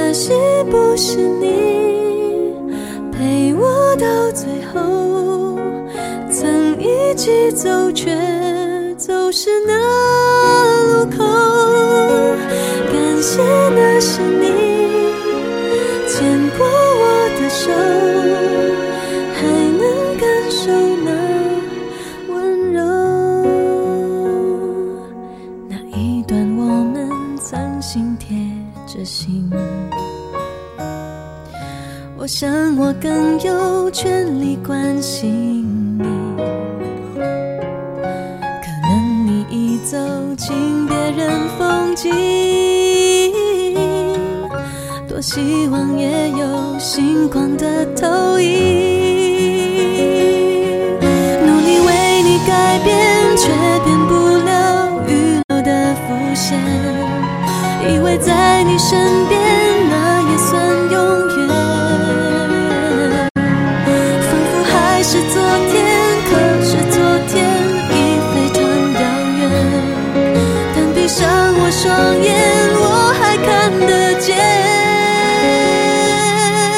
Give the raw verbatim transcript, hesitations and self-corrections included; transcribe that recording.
可惜不是你陪我到最后，曾一起走却走失那路口。感谢那是你牵过我的手，还能感受那温柔。那一段我们曾心贴着心，我想我更有权利关心你，可能你已走进别人风景，多希望也有星光的投影。